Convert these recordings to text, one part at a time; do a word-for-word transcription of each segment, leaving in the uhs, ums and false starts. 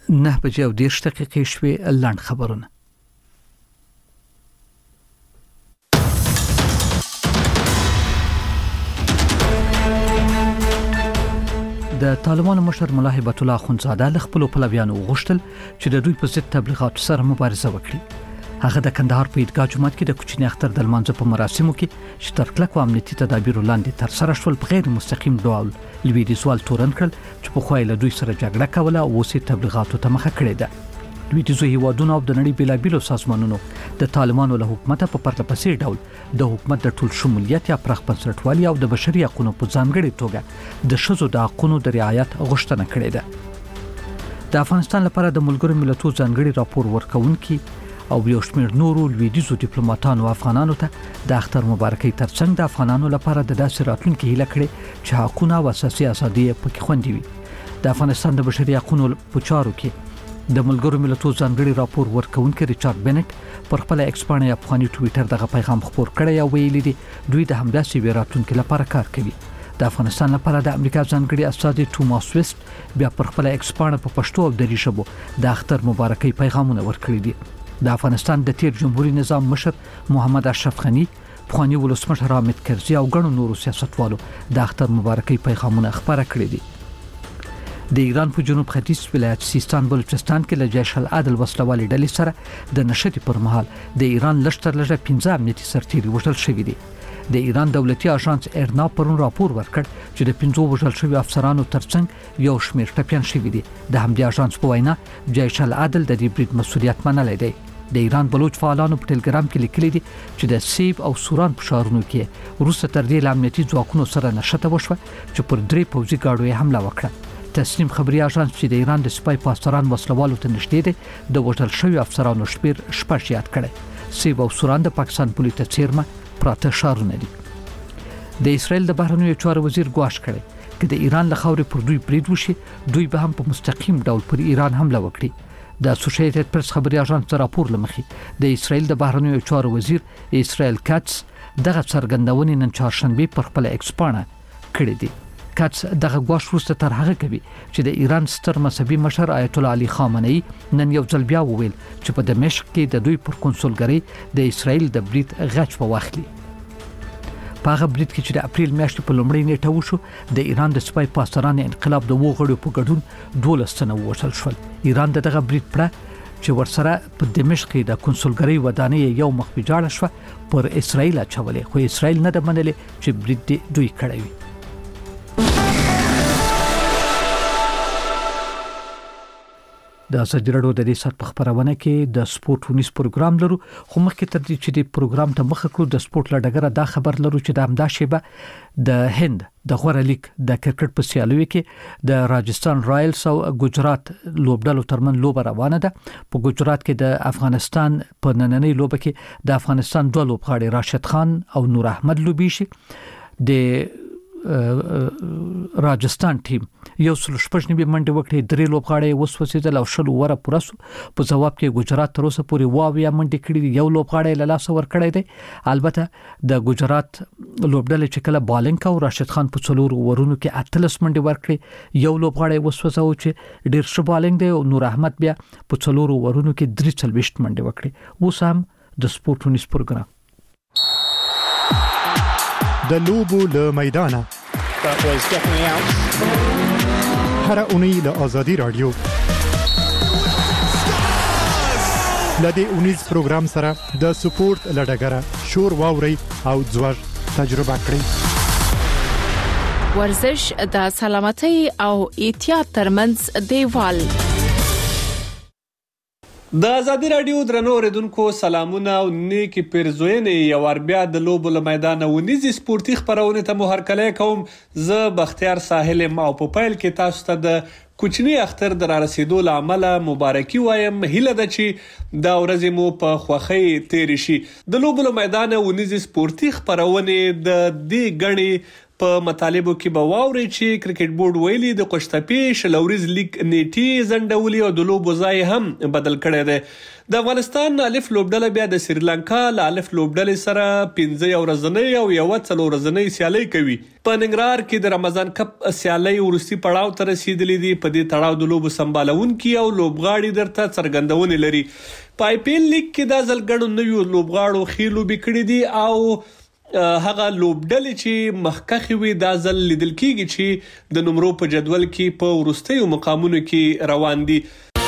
نه بجې او دېرش دقیقې شوې. لنډ خبرونه. د طالبانو مشر ملا هیبت الله اخوندزاده له خپلو پلویانو وغوښتل چې د دوی په ضد تبلیغاتو سره مبارزه وکړي. هغه د کندهار په عیدګاه جومات کې د کوچني اختر د لمانځه په مراسمو کې چې تر کلکو امنیتي تدابیرو لاندې ترسره شول په غیر مستقیم ډول لویدیځوال تورن کړل چې پخوا یې له دوی سره جګړه کوله او اوس یې تبلیغاتو ته مخه کړې ده. لویدیځو هیوادونو او د نړۍ بېلابېلو سازمانونو د طالبانو له حکومته په پرله پسې ډول د حکومت د ټول شمولیت یا پراخ بنسټوالي او د بشري حقوقو په ځانګړې توګه د ښځو د حقوقو د رعایت غوښتنه کړې ده. د افغانستان لپاره د ملګرو ملتونو ځانګړي راپور ورکونکي او یو شمېر نورو لویدیځو ډیپلوماټانو افغانانو ته د اختر مبارکۍ ترڅنګ د افغانانو لپاره د داسې راتلونکي هیله کړې چې حقونه او اساسي ازادي پکې خوندي وي. د افغانستان د بشري حقوقو په چارو کې د ملګرو ملتونو ځانګړي راپور ورکونکي ریچارډ بنټ پر خپل ایکس باندې افغاني ټویټر دغه پیغام خپور کړی او ویلي دی دوی د همداسې ویراتونکو لپاره کار کوي. د افغانستان لپاره د امریکا ځانګړي استاد توماس ویست بیا پر خپل ایکس باندې په پښتو او دری ژبه د اختر مبارکۍ پیغامونه ورکړي دي. د افغانستان د تیر جمهوریت نظام مشر محمد اشرف غنی، پخوانی ولسمشر حامد کرزي او ګڼو نورو سیاستوالو د اختر مبارکۍ پیغامونه خپاره کړي دي. د ایران په جنوب ختیځ ولایت سیستان بلوچستان کې له جیش العدل وسلوالې ډلې سره د نشټي پر مهال د ایران لشتر لږه پنځه امنیتي سرتیري وژل شوي دي. د ایران دولتي اژانس ارنا پرون راپور ورکړ چې د پنځو وژل شوي افسرانو ترڅنګ یو شمېر ټپیان شوي دي. د همدې اژانس په وینا جیش العدل د دې برید مسؤلیت منلی دی. د ایران بلوچ فعالانو په ټلګرام کې لیکلي دي چې د سیب او سوران په ښارونو کې وروسته تر دې له امنیتي ځواکونو سره نښته وشوه چې پر درې پوځي ګاډو یې حمله وکړه. تسنیم خبري اژانس چې د ایران د سپای پاسداران وسلوالو ته نږدې دي د وژل شوي افسرانو شمېر شپږ یاد کړی. سیب او سوران د پاکستان پولې ته څیرمه پراته ښارونه دي. د اسرائیل د بهرنیو چارو وزیر ګواښ کړی چې د ایران له خاورې پر دوی برید وشي دوی به هم په مستقیم ډول پر ایران حمله وکړي. د اسوسییټډ پریس خبري اژانس د راپور لمخې د اسرائیل د بهرنیو چارو وزیر اسرائیل کاتس دغه څرګندونې نن چهارشنبه پر خپل ایکس باندې کړې دي. کاتس دغه ګواښ وروسته تر هغه کوي چې د ایران ستر مذهبي مشر آیت الله علي خامنه‌ای نن یو ځل بیا وویل چې په دمشق کې د دوی پر کنسولګرۍ د اسرائیل د برید غچ په واخلي. په هغه برید کې چې د اپریل میاشتې په لومړۍ نیټه وشو د ایران د سپای پاسدارانو انقلاب د وغړو په ګډون دولس تنه ووژل شول. ایران دغه برید پړه چې ورسره په دمشق کې د کنسولګرۍ ودانۍ یو مخ ویجاړه شوه پر اسرائیل اچولې خو اسرائیل نه د منلې چې برید دوی کړی وي. د ازادي راډیو د دې سات په خبرونه کې د سپورت ونیس پروګرام لرو خو مخکې تر دې چې د پروګرام ته مخه کړو د سپورت لړګره دا خبر لرو چې د همدا شیبه د هند د غوړه لیگ د کرکټ په سیالیو کې د راجستان رایلز او ګجرات لوبډلو ترمن لوبه روانه ده. په ګجرات کې د افغانستان په نننۍ لوبه کې د افغانستان دوه لوبغاړي راشد خان او نور احمد لوبي شي. د راجستان ټیم یو سل شپږ نیمه منډه وکړه درې لوبغاړي وسوسېدل او شل وره پرسو په جواب کې ګجرات تر اوسه پورې واویا منډه کړې یو لوبغاړي له لاس ور کړی دی. البته د ګجرات لوبډلې چې کله بالینګ او راشد خان په څلور ورونو کې اتلس منډه ورکړي یو لوبغاړي وسوسه او چې ډیر ښه بالینګ دی او نور احمد بیا په څلور ورونو کې درې څلويشت منډه وکړي. اوس هم د سپورت ونیس پروګرام د لوبو له میدانه That was definitely out. هر اونۍ له آزادي رادیو لدې اونیز پروګرام سره د سپورت لړګره شور واوري او ځوړ تجربه کړئ. ورزش د سلامتۍ او احتیاط ترمنځ دیوال. د ازادي راډیو درنو اوریدونکو سلامونه او نیکی پیرزوینې یو ور بیا د لوبو له میدان ونیزي سپورتي خبرونه ته مو هرکلی کوم. زه بختیار ساحل ما په پیل کې تاسو ته د کوچنی اختر در رسیدو لامل مبارکي وایم. هیله ده چې دا ورځې مو په خوښۍ تیر شي. د لوبو له میدان ونیزي سپورتي خبرونه د دې غړي په مطالبو کې به واوري چې کرکټ بورډ ویلي د قشتپې شلوريز لیگ نیټي زندولي او د لوبو ځای هم بدل کړی دی. د افغانستان الف لوبډله بیا د سریلانکا له الف لوبډلې سره پنځه ورځنۍ او یو څلور ورځنۍ سیالي کوي. په ننګرهار کې د رمضان کپ سیالي ورستي پړاو ته رسیدلې دي. په دې تړاو د لوبو سمبالونکي او لوبغاړي درته څرګندونه لري. په آی پی ایل لیګ کې د ځلګړو نویو لوبغاړو خې لوبې کړې دي او هغه لوبډلې چې مخکخي وي دا ځل لیدل کیږي چې د نمرو په جدول کې په ورستیو مقامونو کې روان دي.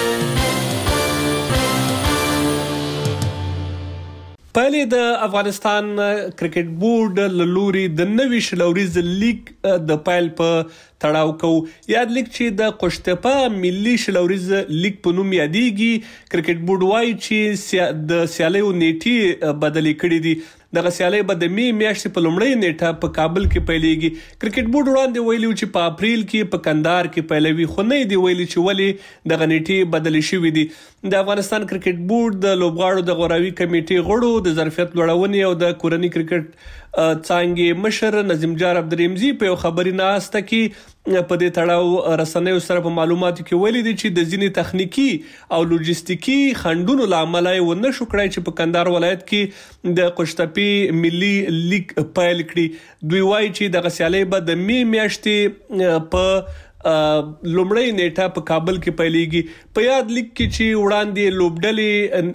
پهلې د افغانستان کرکټ بورډ له لوري د نوي شلوريز لیگ د پایل په تړاو کو یاد لیگ چې د قشتپه ملي شلوريز لیگ په نوم یادېږي. کرکټ بورډ وايي چې د سیالیو نیټي بدلې کړې دي. دغه سیالي به د می میاشتې په لومړۍ نیټه په کابل کې پیلېږي. کرکټ بورډ وړاندې ویلي چې په اپریل کې په کندهار کې پیلوي خو نه دی ویلي چې ولې دغه نیټې بدلې شوې دي. د افغانستان کرکټ بورډ د لوبغاړو د غوراوي کمیټې غړو د ظرفیت لوړونې او د کورني کرکټ څانګې مشر نظیم جار عبدالرحمزي په یو خبري ناسته کې په دې تړاو رسنیو سره په معلوماتو کې ویلي دي چې د ځینې تخنیکی او لوجستیکي خنډونو لامل یې ونه شو کړای چې په کندهار ولایت کې د قشتپې ملي لیگ پیل کړي. دوی وایي چې د غسیالي به د می میاشتې په لومړی نیټه په کابل کې پیلېږي. په یاد لیگ کې چې وړاندې لوبډلې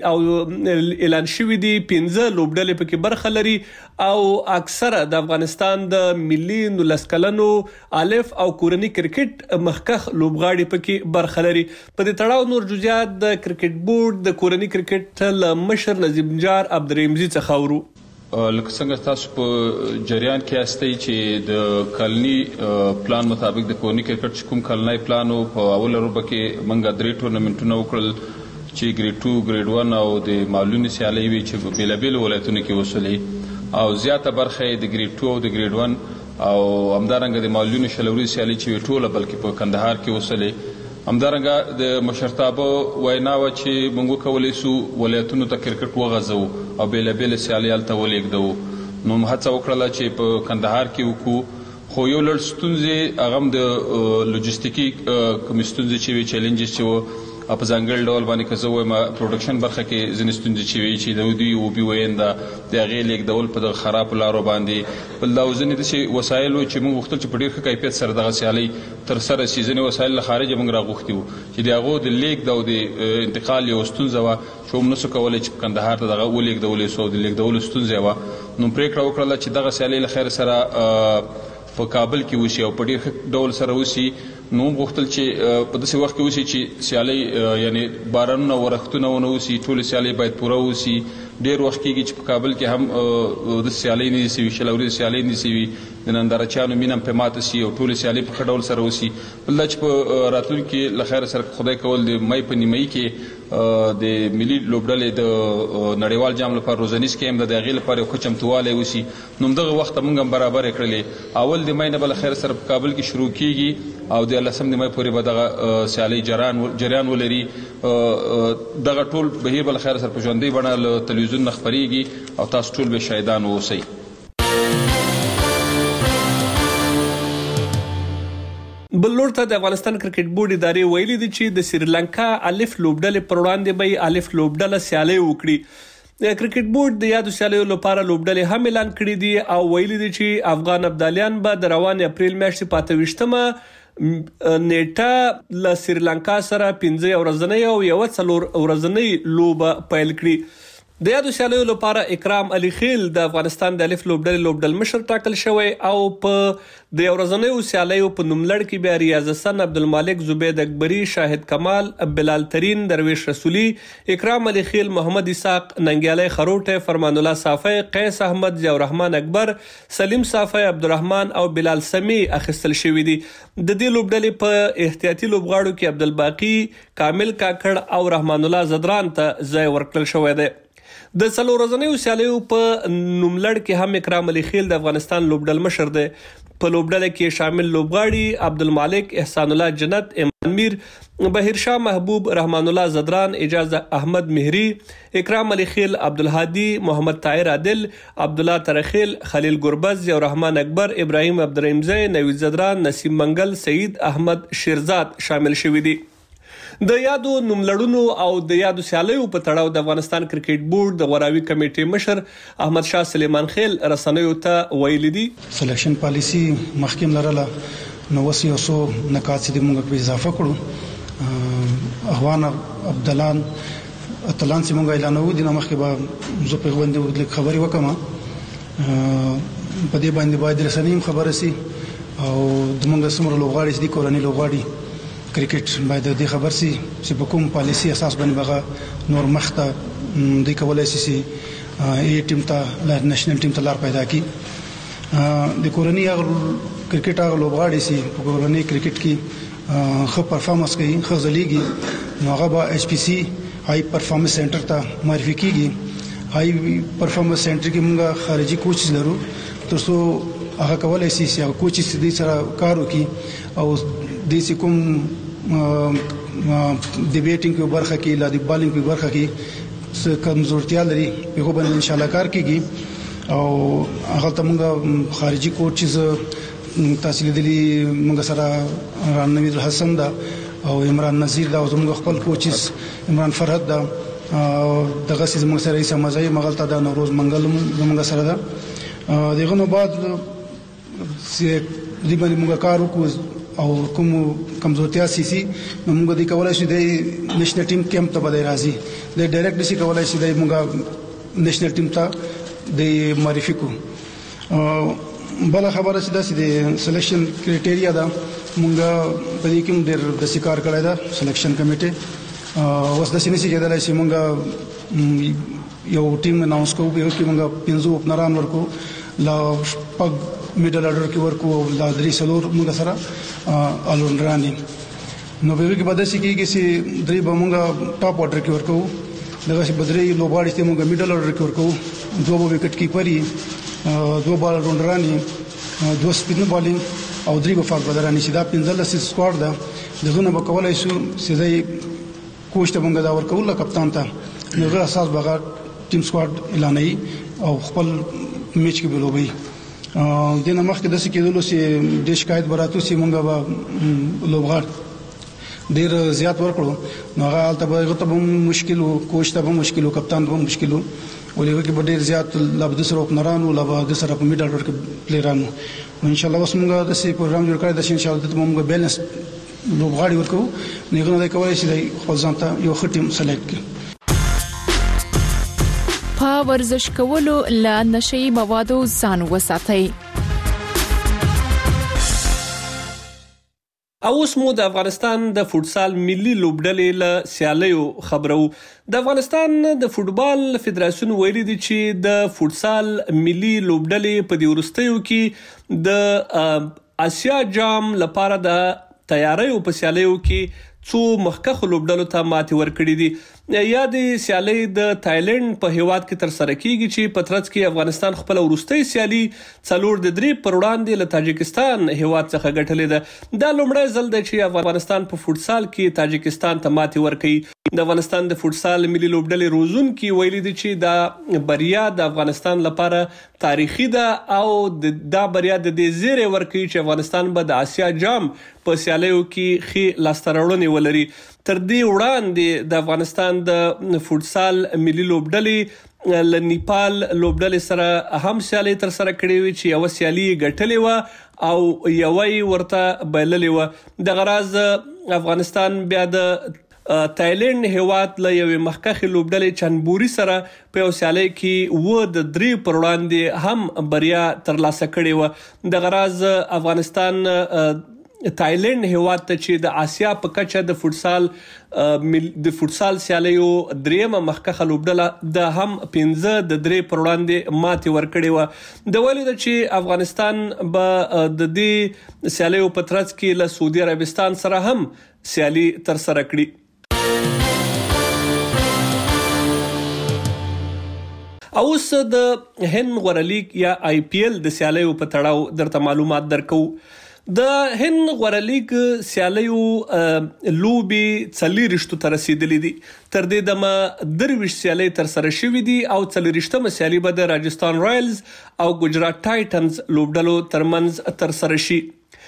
او اعلان شوې دي پنځه لوبډلې پکې برخه لري او اکثره د افغانستان د ملي نولس کلنو الف او کورني کرکټ مخکخ لوبغاړي پکې برخه لري. په دې تړاو نور جزئیات د کرکټ بورډ د کورني کرکټ ل مشر نظیم جار عبدالرحمزي څخه ورو. لکه څنګه تاسو په جریان کې استئ چې د کلنی پلان مطابق د کورني کرکټ کوم کلنی پلان او په اوله روبه کې منګه درې ټورنمنټونه وکړل چې ګریډ دوه ګریډ واحد او د معلومي سیالي وی چې بیل بیل ولایتونو کې وصلې او زیاته برخه د ګریډ دوه او د ګریډ واحد او همدارنګه د معلومي شلوري سیالي چې ټوله بلکې په کندهار کې وصلې. همدارنګه د مشرتابه وینا و چې موږ کولای سو ولایتونو ته کرکټ وغځو او بیل بیل سیالي الته ولېږدو. نو هڅه وکړه چې په کندهار کې وکړو خو یو لړ ستونزې هغه د لوجستیکي کوم ستونزې چې وی چیلنجز چې په ځانګړي ډول باندې که زه وایم پروډکشن برخه کې ځینې ستونزې چې وي چې د دوی او بي وینده د هغې لیږدول په دغه خرابو لارو باندې بل دا ځینې داسې وسایل وو چې موږ غوښتل چې په ډېر ښه کیفیت سره دغه سیالۍ ترسره شي. ځینې وسایل له خارجه موږ راغوښتي وو چې د هغو د لیږد او د انتقال یو ستونزه وه چې هم نسو کولی چې په کندهار ته دغه ولېږدولی سو او د لیږدولو ستونزه وه. نو پرېکړه وکړله چې دغه سیالۍ له خیر سره په کابل کې وشي او په ډېر ښه ډول سره وشي. نو غوښتل چې په داسې وخت کې وشي چې سیالۍ یعنی بارانونه ورښتونه ونه وشي ټولې سیالۍ باید پوره وشي. ډېر وخت کېږي چې په کابل کې هم د سیالۍ نه دي سوي شلوري سیالۍ نه دي سوي د نندارچیانو مینه هم پرې ماته شي او ټولې سیالۍ په ښه ډول سره وشي. بل دا چې په راتلونکي کې له خیره سره خدای کول د مۍ په نیمایي کې د ملي لوبډلې د نړیوال جام لپاره روزنیز کې هم د هغې لپاره یو ښه چمتووالی وشي. نو همدغه وخت موږ هم برابرې کړلې. اول د مۍ نه به له خیر سره په کابل کې شروع کېږي او د لسم د مۍ پورې به دغه سیالۍ جریان ولري. دغه ټول بهیر به له خیر سره په ژوندۍ بڼه له تلویزیون نه خپرېږي او تاسو ټول به شاهدان واوسئ. بل لور ته د افغانستان کرکټ بورډ ادارې ویلي دي چې د سریلانکا الف لوبډلې پر وړاندې به الف لوبډله سیالي وکړي. د کرکټ بورډ د یادو سیالیو لپاره لوبډلې هم اعلان کړي دي او ویلي دي چې افغان ابدالیان به د روان اپریل میاشتې په اته ویشتمه نیټه له سریلانکا سره پنځه ورځنۍ او یو څلور ورځنۍ لوبه پیل کړي. د یادو سیالیو لپاره اکرام علي خیل د افغانستان د الف لوبډلې لوبډل مشر ټاکل شوی او په د یو ورځنیو سیالیو په نوملړ کې بیا ریاض حسن عبدالمالک زبید اکبري شاهد کمال بلال ترین درویش رسولي اکرام علي خیل محمد اسحاق ننګیالی خروټه فرمان الله صافی قیس احمد ضیاء الرحمن اکبر سلیم صافی عبدالرحمن او بلال سمی اخیستل شوي دي. د دې لوبډلې په احتیاطي لوبغاړو کې عبدالباقي کامل کاکړ او رحمان الله زدران ته ځای ورکړل شوی دی. د څلور ورځنیو سیالیو په نوملړ کې هم اکرام علي خیل د افغانستان لوبډل مشر دی. په لوبډله کې شامل لوبغاړي عبدالمالک احسان الله جنت ایمان میر بهیر شاه محبوب رحمان الله زدران اجاز احمد مهری اکرام علي خیل عبدالهادي محمد طاهر عادل عبد الله ترخیل خلیل گربز یو رحمان اکبر ابراهیم عبدالرحیم زئی نوید زدران نسیم منگل سعید احمد شیرزاد شامل شوي دي. د یادو نوملړونو او د یادو سیالیو په تړاو د افغانستان کرکټ بورډ د غوراوي کمیټې مشر احمد شاه سلیمان خیل رسنیو ته ویلي دي سلیکشن پالیسی محکم لرله نو وسی اوسو نکات دې موږ په اضافه کړو احوان عبدالان اتلان چې موږ اعلان وو د مخکې به زه په باندې خبري وکم په دې باندې باید رسنیم خبره سي او د موږ سمره لوغاړي دي کورنۍ لوغاړي کرکټ باید د خبر سي چې په کوم پالیسي اساس باندې بغا نور مخته د کولای شي ای ټیم ته لا نېشنل ټیم ته لار پیدا کی د کورنۍ کرکټ هغه لوبغاړي سي په کورنۍ کرکټ کې خو پرفارمنس کوي خو ځلېږي نو هغه به ایچ پی سی هاي پرفارمنس سنټر ته معرفي کیږي هاي پرفارمنس سنټر کې موږ خارجي کوچ لرو ترڅو هغه کولای شي چې هغه کوچ دې سره کار وکړي او د سکم د بیټینګ په برخه کې لا د بالینګ په برخه کې څه کمزورتیا لري په هغه باندې ان شاء الله کار کیږي او هغه ته موږ خارجي کوچز تحصیل دي موږ سره رانوید حسن دا او عمران نذیر دا او موږ خپل کوچز عمران فرحت دا دغه سیس موږ سره یې سمځي مغلطه دا نوروز منګل موږ سره دا دغه نو بعد چې دې باندې موږ کار وکړو او کوم کمزورتیا سي سي موږ د کولای شو د نېشنل ټیم کیمپ ته بدای راځي د ډایرکټ سي کولای شي د موږ نېشنل ټیم ته د معرفي کو بل خبره چې د سلیکشن کرایټیریا دا موږ په دې کې ډېر د سکار کړای دا سلیکشن کمیټه اوس د سینې کې کېدای شي موږ یو ټیم اناونس کوو په کې موږ پنځو اپنران ورکو لا پګ میډل اډر کې ورکو لا درې سلور موږ سره الونرانی نو به کې بده شي کې چې درې به موږ ټاپ اډر کې ورکو دغه چې بدرې لوباړي چې موږ میډل اډر کې ورکو دوه به وکټ کیپري دوه بال الونرانی دوه سپین بالینګ او درې به فاک بدرانی چې دا پنځه لس سکواډ دا دغه نه به کولای شو چې زې کوچ ته موږ دا ورکو لا کپتان ته نو اساس بغا ټیم سکواډ اعلانوي او خپل میچ کې بلوبي د نه مخکې د سکیدلو چې د شکایت براتو چې مونږه به لوبغاړ ډیر زیات ورکړو نو هغه البته به غته مشکل او کوچ ته به مشکل او کپتان به مشکل ولې کې ډیر زیات لابد سره اپنرانو لابد سره په میډل ورک پلیرانو نو ان شاء الله وسمږه د سي پروګرام جوړ کړی د ان شاء الله ته مونږ بیلنس لوبغاړي ورکو نه غواړي کولای شي خپل ځان ته یو ښه ټیم سلیکټ کړي په ورزش کولو له نشئی موادو ځان وساتئ. اوس مو د افغانستان د فوټسال ملي لوبډلې له سیالیو خبرو. د افغانستان د فوټبال فدراسیون ویلي دی چې د فوټسال ملي لوبډلې په دې ورستیو کې د آسیا جام لپاره د تیاریو په سیالیو کې څو مخکخ لوبډلو ته ماتې ورکړې دي. یا د سیالي د تایلند په هیواد کې تر سره کیږي چې په ترڅ کې افغانستان خپل ورستۍ سیالي څلور د درې پر وړاندې له تاجکستان هیواد څخه ګټلې ده. دا لومړی ځل دی چې افغانستان په فوټسال کې تاجکستان ته ماتې ورکړي. د افغانستان د فوټسال ملي لوبډلې روزونکي ویلي دي چې دا بریا د افغانستان لپاره تاریخي ده او دا بریا د دې زیری ورکوي چې افغانستان به د آسیا جام په سیالیو کې ښې لاسته راوړنې ولري. تر دې وړاندې د افغانستان د فوټسال ملي لوبډلې له نیپال لوبډلې سره هم سیالي تر سره کړې وي چې یو سیالي ګټلې و او یوې ورته بایللې و. د غراز افغانستان بیا د تایلند هیواد له یوې مخکخې لوبډلې چنبوري سره په یو سیالي کې و د درې پر وړاندې هم بریا ترلاسه کړې و. د غراز افغانستان تایلند هیواد ته چې د آسیا په کچه د فوټسال د فوټسال سیالیو دریمه مخکخه لوبډله د هم پنځه د درې پر وړاندې ماتې ورکړې و. د ویلي ده چې افغانستان به د دې سیالیو په ترڅ کې له سعودي عربستان سره هم سیالي تر سره کړي. اوس د هند غوره لیګ یا آی پی ایل د سیالیو په تړاو درته معلومات درکو. د هند غوره لیګ سیالیو لوبي څلېرویشتو ته رسیدلې دي. تر دې دمه درویشت سیالۍ ترسره شوې دي او څلېرویشتمه سیالي به د راجستان رایلز او ګجرات ټایټنز لوبډلو ترمنځ ترسره شي.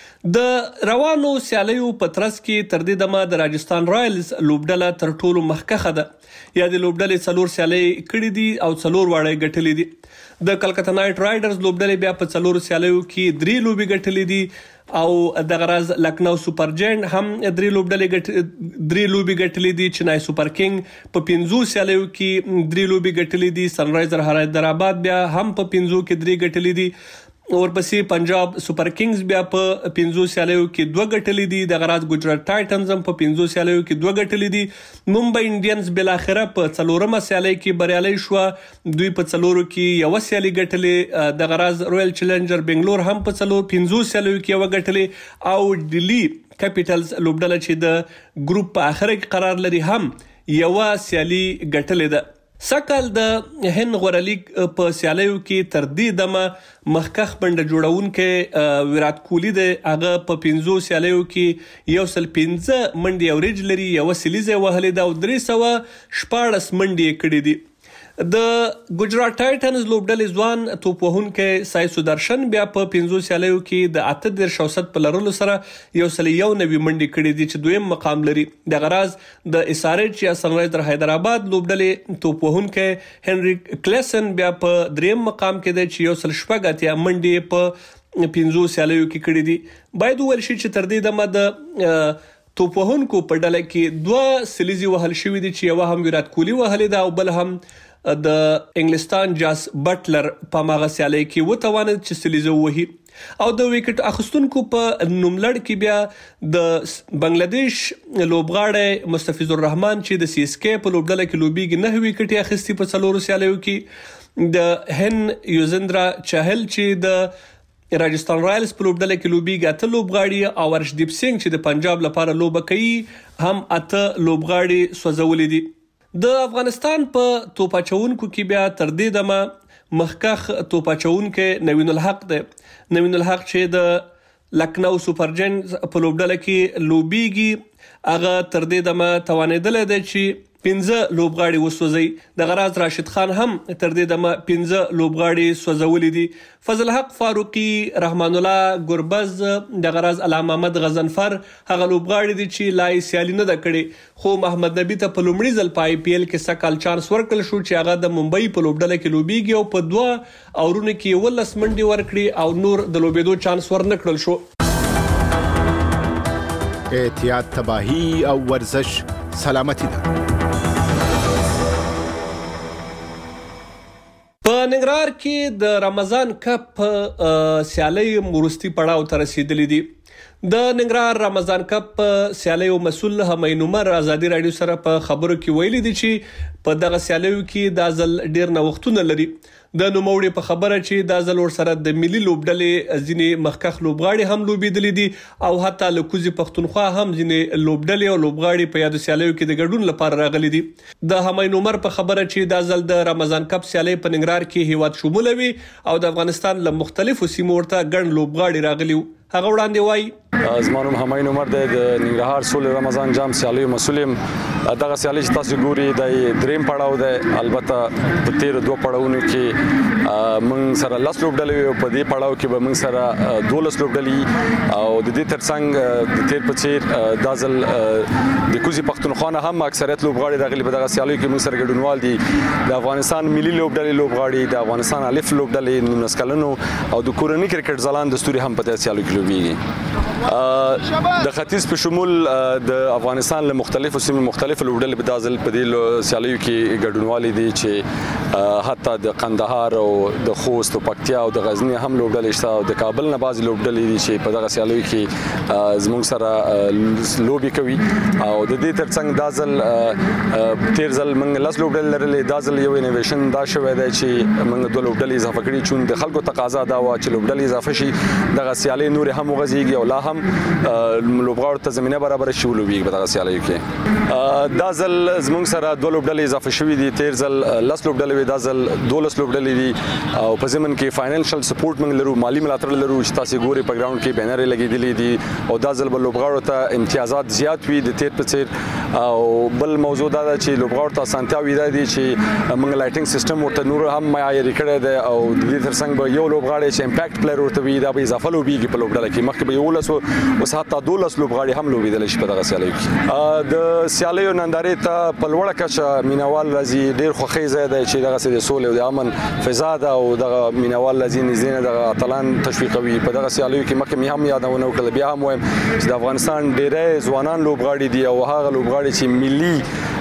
د روانو سیالیو په ترڅ کې تر دې دمه د راجستان رایلز لوبډله تر ټولو مخکښه ده. یا د لوبډلې څلور سیالۍ کړې دي او څلور واړه یې ګټلې دي. د کلکته نایټ رایډرز لوبډلې بیا په څلورو سیالیو کې درې لوبې ګټلې دي او د غرض لکنو سپر جاینټ هم درې لوبډلې ګټ درې لوبې ګټلې دي. چنای سپر کینګ په پنځو سیالیو کې درې لوبې ګټلې دي. سن رایزر حیدرآباد بیا هم په پنځو کې درې ګټلې دي. ورپسې پنجاب سپر کینګز بیا په پنځو سیالیو کې دوه ګټلې دي. د غرض ګجرات ټایټنز هم په پنځو سیالیو کې دوه ګټلې دي. ممبئی انډینز بالاخره په څلورمه سیالۍ کې بریالي شو. دوی په څلورو کې یو سیالي ګټلې. د غرض رویل چیلنجر بنگلور هم په څلور پنځو سیالیو کې یو ګټلې او ډیلی کیپټلز لوبډله چې د ګروپ په اخر کې قرار لري هم یو سیالي ګټلې ده. سکل د هند غوره لیګ په سیالیو کې تر دې دمه مخکښ منډه جوړونکی ویرات کوهلی دی. هغه په پنځو سیالیو کې یو سل پنځه منډې اورج لري. یو سلیزه وهلې ده او درې سوه شپاړس منډې کړې دي. د ګجرات ټایټنز لوبډلې ځوان توپ وهونکی سای سودرشن بیا په پنځو سیالیو کې د اته دېرش اوسط په لرلو سره یو سل یو نوي منډې کړې دي چې دویم مقام لري. د غرض د اس ار ایچ یا سن رایزر حیدرآباد لوبډلې توپ وهونکی هنری کلیسن بیا په دریم مقام کې دی چې یو سل شپږ اتیا منډې په پنځو سیالیو کې کړې دي. باید وویل شي چې تر دې دمه د توپ وهونکو په ډله کې دوه سلیزې وهل شوې دي چې یوه هم ویرات کوهلی وهلې ده او بل هم د انګلستان جاس بټلر په ماغه سیالۍ کې وتوانید چې سلیزه وهي. او د وکټ اخستونکو په نوملړ کې بیا د بنگلاديش لوبغاړی مستفیض الرحمن چې د سی اس کے په لوبډله کې لوبیږي نه وکټي اخیستي په څلورو سیالیو کې. د هن یوزندرا چاهل چې د راجستان رایلز په لوبډله کې لوبیږي اته لوبغاړي او ارشدیپ سنگ چې د پنجاب لپاره لوبه کوي هم اته لوبغاړي سوځولي دي. د افغانستان په توپاچونکو کې بیا تر دې دمه مخکښ توپاچونکو نوین الحق دی. نوین الحق چې د لکنو سپر جاینټ په لوبډله کې لوبیږي هغه تر دې دمه توانیدل دی چې پنځه لوبغاړي وسوځي. د غرض راشد خان هم تر دې دمه پنځه لوبغاړي سوځولي دي. فضل حق فاروقي، رحمان الله ګربز، د غرض علامه محمد غزنفر هغه لوبغاړي دي چې لای سیالي نه ده کړې. خو محمد نبی ته په لومړي ځل په آی پی ایل کې سکال چانس ورکړل شو چې هغه د ممبئی په لوبډله کې لوبیږي او په دوه اورونو کې یولس منډې ورکړي او نور د لوبېدو چانس ورنه کړل شو. احتیاط، تباهي او ورزش سلامتی ده. په ننګرهار کې د رمضان کپ سیالۍ وروستي پړاو ته رسیدلې دي. د ننګرهار رمضان کپ سیالیو مسؤل همین عمر ازادي رادیو سره په خبرو کې ویلي دي چې په دغه سیالیو کې د ځل ډیر نوښتونه لري. د نوموړي په خبره چې د ځل ور سره د ملي لوبډلې ځینې مخکښ لوبغاړي هم لوبېدلې دي او حتی له کوزي پښتونخوا هم ځینې لوبډلې او لوبغاړي په یادو سیالیو کې د ګډون لپاره راغلي دي. د همین عمر په خبره چې د ځل د رمضان کپ سیالۍ په ننګرهار کې هیواد شمول وي او د افغانستان له مختلفو سیمو ورته ګڼ لوبغاړي راغلي. هغه وړاندې وایي زمونږ همین عمر د ننګرهار سول رمضان جام سیالۍ مسؤل یم. دغه سیالۍ چې تاسو ګوري د دریم پړاو ده. البته په تیر دوه پړاوونو کې موږ سره لاس لوبډلې او په دې پړاو کې به موږ سره دولس لوبډلې او د دې ترڅنګ د تیر په څیر د ځل د کوزي پښتونخوا نه هم اکثریت لوبغاړي راغلي په دغه سیالۍ کې موږ سره ګډونوال دي. د افغانستان ملي لوبډلې لوبغاړي، د افغانستان الف لوبډلې، نولس کلنو او د کورنۍ کرکټ ځلان د ستوري هم په دې سیالۍ کې لوبیږي. د ختیځ په شمول د افغانستان له مختلفو سیمو مختلفو لوبډلې په دازل په دې سیالیو کې ګډونوالي دي چې حتی د قندهار او د خوست او پکتیا او د غزنی هم لوبډلې شته او د کابل نه بعض لوبډلې دي چې په دغه سیالیو کې زموږ سره لوبي کوي او د دې ترڅنګ دازل تیر ځل موږ لاس لوبډلې لرلې. دازل یو انویشن دا شوی دی چې موږ دوه لوبډلې اضافه کړي چې د خلکو تقاضا دا و چې لوبډلې اضافه شي دغه سیالۍ نور هم وغځيږي او لا هم لوبغاړو ته زمينه برابر شي ولوبي په دغه سیالیو کې دا ځل زموږ سره دوه لوبډلې اضافه شوې دي تیر ځل لس لوبډلې دا ځل دولس لوبډلې دي او په ضمن کې فاینانشل سپورټ موږ لرو مالی ملاتړ لرو چې تاسو ګوري په ګراوند کې بینر لګېدلې دي او دا ځل بل لوبغاړو ته امتیازات زیات وي د تیر په څیر او بل موضوع دا ده چې لوبغاړو ته اسانتیا وي دي چې موږ لایټینګ سیستم ورته نور هم معیاري کړی دی او د دې ترڅنګ به یو لوبغاړی چې امپیکټ پلیئر ورته وي دا به اضافه لوبېږي په لوبډله کې مخکې به یولس اوس حتی دولس لوبغاړي هم لوبېدلی شي په دغه سیالیو کې د سیالیو نندارې ته په لوړه کچه مینوال راځي ډېر خوښۍ ځای دی چې دغسې د سولې او د امن فضا ده او دغه مینوال راځي نږدې نه دغه اتلان تشویقوي په دغه سیالیو کې مخکې مې هم یادونه وکړله بیا هم وایم چې د افغانستان ډېری ځوانان لوبغاړي دي او هغه لوبغاړي چې ملي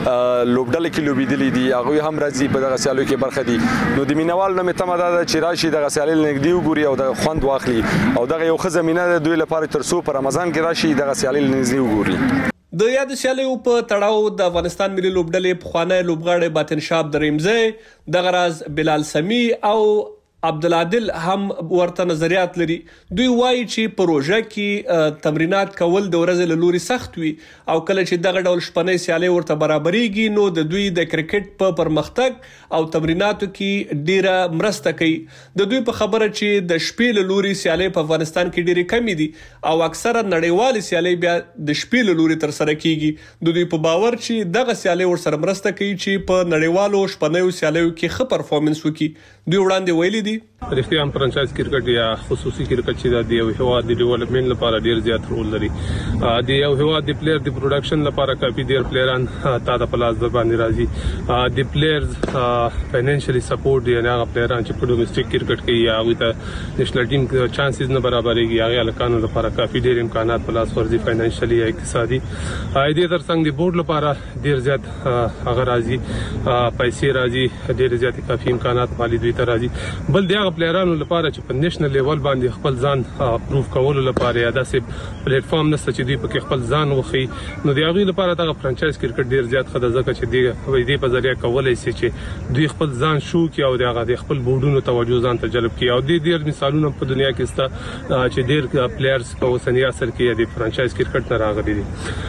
لوبډله کې لوبېدلي دي هغوی هم راځي په دغه سیالیو کې برخه دي نو د مینوال نه مې تمه دا ده چې راشي دغه سیالي نږدې وګوري او دغه خوند واخلي او دغه یو ښه زمینه ده دوی لپاره تر څو په رمضان کې راشي دغه سیالي نږدې وګوري د یاد سیالیو په تړاو د افغانستان ملي لوبډلې پخوانی لوبغاړی باطن شاب دریمزی دغه راز بلال سمی او عبدالعادل هم ورته نظریات لري دوی وایي چې پروژه کې تمرینات کول د ورځې له لوري سخت وي او کله چې دغه ډول شپنۍ سیالي ورته برابرېږي نو د دوی د کرکټ په پرمختګ او تمریناتو کې ډیره مرسته کوي د دوی په خبره چې د شپې له لوري سیالي په افغانستان کې ډیره کمی دي او اکثره نړیوال سیالي بیا د شپې له لوري تر سره کیږي د دوی په باور چې دغه سیالي ور سره مرسته کوي چې په نړیوالو شپنۍ سیالیو کې ښه پرفورمنس وکړي دوی وړاندې ویلي رښتیا هم فرانچایز کرکټ یا خصوصي کرکټ چې د یو هیواد د ډیولپمنٹ لپاره ډیر زیات رول لري د یو هیواد د پلیئر د پروډکشن لپاره کافي ډیر پلیئران تا د پلاس د باندې راځي د پلیئرز فاینانشلی سپورټ دی هغه پلیئران چې په ډومېسټک کرکټ کې یا هغه ته نېشنل ټیم چانسز نه برابرېږي هغه لکانو لپاره کافي ډیر امکانات پلاس ورزي فاینانشلی یا اقتصادي اېدې ترڅنګ د بورډ لپاره ډیر زیات هغه راځي پیسې راځي ډیر زیات کافي امکانات مالی دوی ته راځي بل دغه پلیئرانو لپاره چې په نېشنل لیول باندې خپل ځان پروف کولو لپاره یا داسې پلیټ فارم نشته چې دوی په خپل ځان وخی نو د هغه لپاره دغه فرانچایز کرکټ ډیر زیات خدای ځکه چې دی دې په ذریعہ کولای شي چې دوی خپل ځان شو کی او دغه خپل بورډونو توجه ځان ته جلب کړي او د ډیر مثالونه په دنیا کې ستا چې ډیر پلیئرز په اوسنی عصر کې د فرانچایز کرکټ نه راغلي دي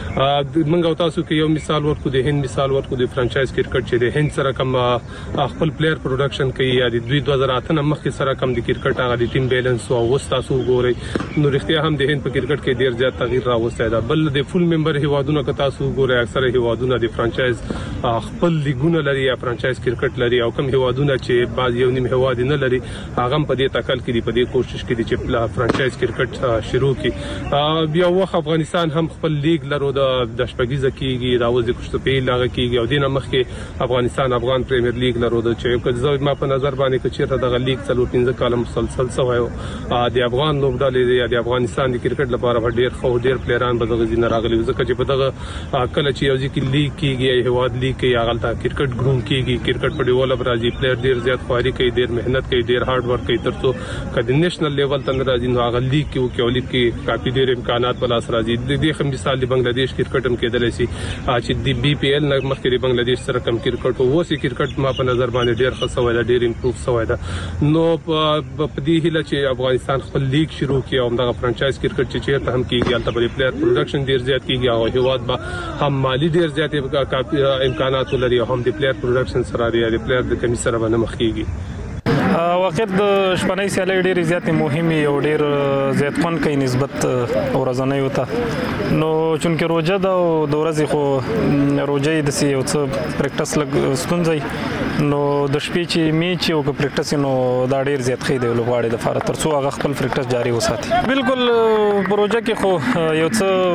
منګو تاسو کې یو مثال ورکو د هند مثال ورکو د فرانچایز کرکټ چې د هند سره کوم خپل پلیئر پروډکشن کوي یا د دوی دوه زره اته مخکې سره کم د کرکټ هغه د ټیم بیلانس او وستاسو ګوري نو رښتیا هم د هند په کرکټ کې ډیر زیات تغییر راوستی دا بل د فول ممبر هیوادونو که تاسو ګوري اکثره هیوادونه د فرانچایز خپل لیګونه لري یا فرانچایز کرکټ لري او کم هیوادونه چې بعض یو نیم هیواد نه لري هغه په دې تکل کې په دې کوشش کوي چې فرانچایز کرکټ شروع کړي بیا وخت افغانستان هم خپل لیګ لرو د شپږیزه کېږي دا وځي کوشته په لاغه کېږي او دینه مخکې افغانستان افغان پریمیر لیګ لرو د چې ما په نظر باندې چې دغه لیګ څلور پنځه کال مسلسل سوایو د افغان لوبډلې یا د افغانستان د کرکټ لپاره ډیر خو ډیر پلیئران به دغه ځینې راغلي ځکه چې په دغه کله چې یو ځکه لیګ کېږي هیواد لیګ کې یا غلطه کرکټ ګروم کېږي کرکټ په ډیولپ راځي پلیئر ډیر زیات خواري کوي ډیر مهنت کوي ډیر هارد ورک کوي ترڅو کله نېشنل لیول ته راځي نو هغه لیګ کې او کې لیګ کې کافي ډیر امکانات په لاس راځي د دې خم مثال د بنگلاديش کرکټ هم کېدلی شي چې د بي پی ایل نه مخکې د بنگلاديش سره کم کرکټ او وسی کرکټ ما په نظر باندې ډیر ښه سوی دا ډیر امپروف سوی دا نو په دې هیله چې افغانستان خپل لیګ شروع کړي او دغه فرانچایز کرکټ چې چیرته هم کېږي البته په پلیئر پروډکشن ډیر زیات کېږي او هیواد به هم مالی ډیر زیات امکانات لري او هم د پلیئر پروډکشن سره لري د پلیئر د کمی سره باندې مخ کېږي واقع د شپنۍ سیالۍ ډېرې زیاتې مهمې او ډېر زیات خوند کوي نسبت ورځنیو ته نو چونکې روژه ده او د ورځې خو روژه یې داسې یو څه پریکټس لږ ستونزه نو د شپې چې میچ او که پریکټس نو دا ډېر زیات ښه دی لوبغاړي دپاره تر څو هغه خپل پریکټس جاري وساتي بالکل په روژه کې خو یو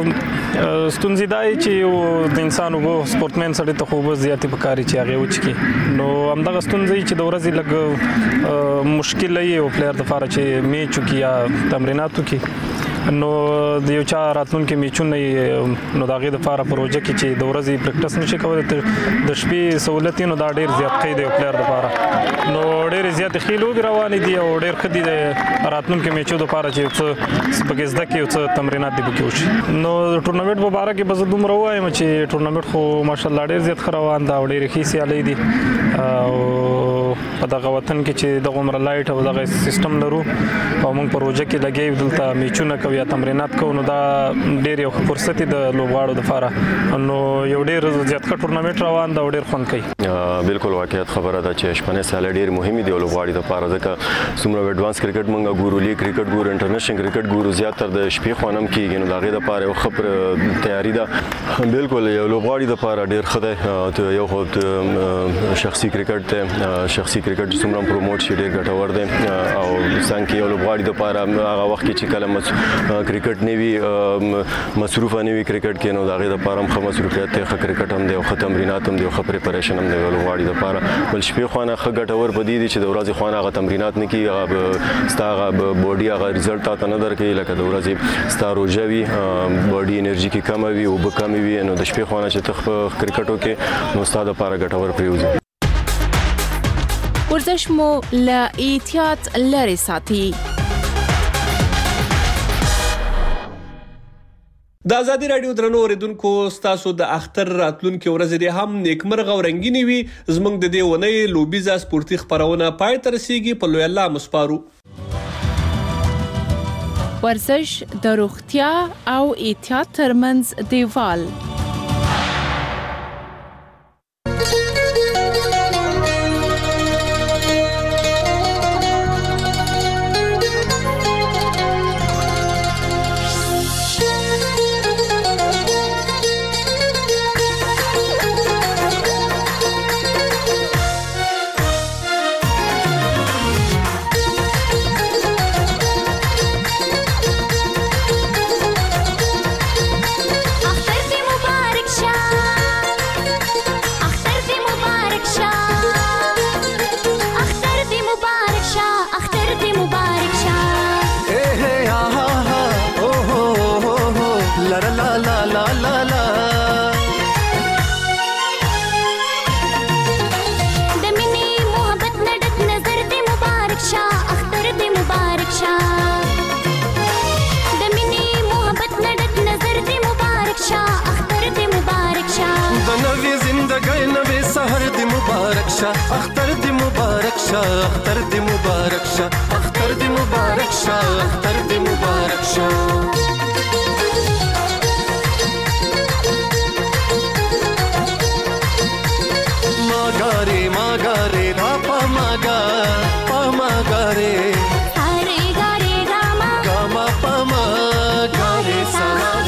څه ستونزې دا چې د انسان اوبه سپورټمین سړي ته خو اوبه زیاتې پکار چې هغې وڅښي نو همدغه ستونزې چې د ورځې لږ مشکل یې او پلیئر دپاره چې میچ وکړي یا تمرینات وکړي نو د یو چا راتلونکي میچونه نو د هغې دپاره په روژه کې چې د ورځې پریکټس نشي کولی د شپې سهولت نو دا ډېر زیات ښه دی پلیئر دپاره نو ډېرې زیاتې ښې لوبې روانې دي او ډېر ښه دي د راتلونکي میچو دپاره چې یو څه پکې زده کړي یو څه تمرینات دې پکې وشي نو د ټورنمنټ په باره کې به زه دومره ووایم چې ټورنمنټ خو ماشاءالله ډېر زیات ښه روان ده او ډېرې ښې سیالۍ دي او په دغه وطن کې چې د عمر لایټ او دغه سیستم لرو او موږ پروژه کې لګي دلته میچونه کوي یا تمرینات کوو نو دا ډېر یو فرصت دی د لوبغاړو لپاره نو یو ډېر زیات ښه ټورنمنټ روان دا ډېر خوند کوي بالکل واقعیت خبره ده چې شپنې سال ډېر مهمه دی لوبغاړي لپاره ځکه څومره ایڈوانس کرکټ مونږ ګورو لیګ کرکټ ګورو انټرنیشنل کرکټ ګورو زیاتره د شپې خوانم کیږي نو دغه لپاره یو خبر تیاری ده بالکل یو لوبغاړي لپاره ډېر ښه دی یو خو شخصي کرکټ ته شخصي کرکټ څومره پروموټ شي ډېر ګټور دی او څنګه یو لوبغاړي لپاره هغه وخت کې چې کله کرکټ نه وي مصروف نه وي کرکټ کې نو دغه لپاره هم خو مصروفیت ته کرکټ هم دی او تمرینات هم دی او پریپریشن هم دی لوبغاړي لپاره بل شپې خوانه ښه ګټور بدی دي چې د ورځې خوانه هغه تمرینات نه کوي هغه ستاره بوډي هغه رزلټ تاسو نه درکې لکه د ورځې ستاره روجوي بوډي انرژي کې کم وي او به کم وي نو د شپې خوانه چې تخ کرکټو کې نو ستاره لپاره ګټور پریوزي ورزش مو له احتیاط لري ساتي د ازادي رادیو درنو اوریدونکو ستاسو د اختر راتلونکو ورځې دې هم نیکمرغه او رنگینی وي زموږ د دې ونې لوبیزا سپورتي خبرونه پای تر رسیدي په لوی الله مسپارو ورزش د روغتیا او احتیاط ترمنځ دیوال اختر دی مبارک شاه اختر دی مبارک شاه اختر دی مبارک شاه اختر دی مبارک شاه ماګاره ماګاره دا پا ماګا پا ماګاره اره ګاره ګاما ګاما پا ماګاره سلام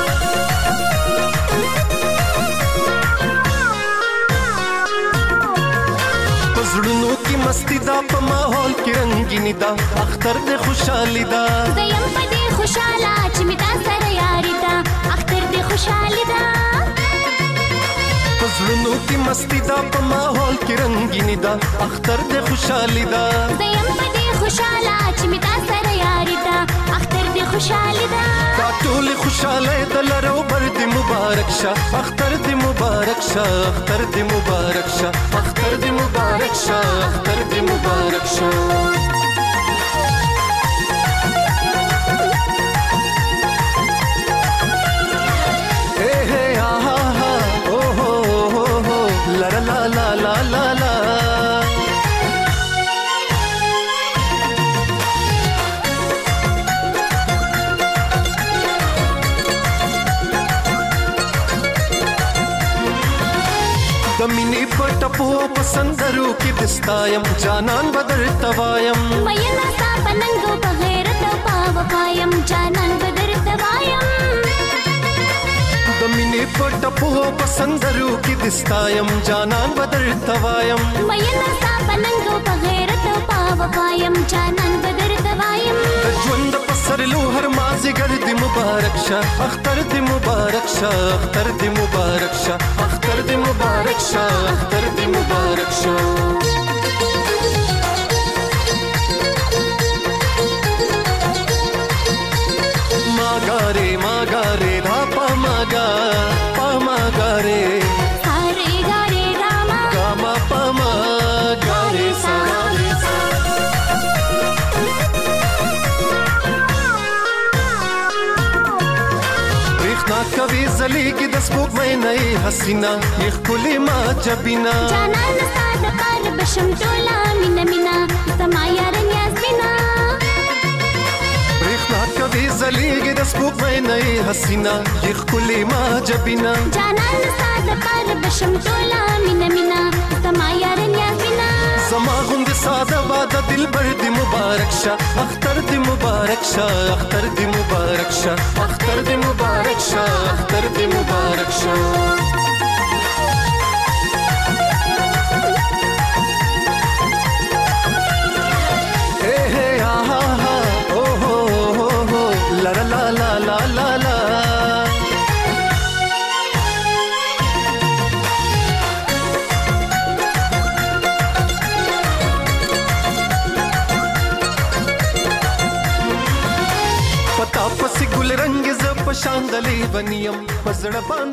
زړونو کې مستی دا په ماحول کې رنگینی دا اختر دې خوشحالي دا زیم په دې خوشاله چې می تا سره یاري دا اختر دې خوشحالي دا زړونو کې مستی دا په ماحول کې رنگینی دا اختر دې خوشحالي دا زیم په دې خوشاله چې می تا سره یاري دا اختر دې خوشحالي دا دا ټول خوشاله د لرو بر دې مبارک شه اختر دې مبارک شه اختر دې مبارک شه اختر دې مبارک شه اختر دې مبارک شه اے ہے آہا ہا او ہو ہو ہو لا لا لا لا لا لا د مینې په ټپو پسندرو کې دستایم جانان بدر توایم مېنا تا پننګو په غیرت او پاوقایم جانان بدر توایم د مینې په ټپو پسندرو کې دستایم جانان بدر توایم مېنا تا پننګو په غیرت او پاوقایم جانان بدر توایم د ژوند په سر لو هر مازیګر دې مبارک شه اختر دې مبارک شه اختر دې مبارک شه اختر دې مبارک شه اختر دې مبارک شه ماګاره ماګاره دا پا ماګا پا ماګاره اره ګاره ګاما ګاما پا ماګاره سلام زلیږي د سپوږمۍ نه حسینا یخ کلی ما جبینا جانان ساده پار بشم ټولا مینا مینا زما یار نیاز بینا برېښنا کوي زلیږي د سپوږمۍ نه حسینا یخ کلی ما جبینا جانان ساده پار بشم ټولا مینا مینا زما یار نیاز بینا زما غوندې ساده واده دلبر دې مبارک شه اختر دې مبارک شه اختر دې مبارک شه اختر دې مبارک شه اختر دې مبارک شه پتا پسې ګل رنگ ز پشاندلې بنیم پزړ باندې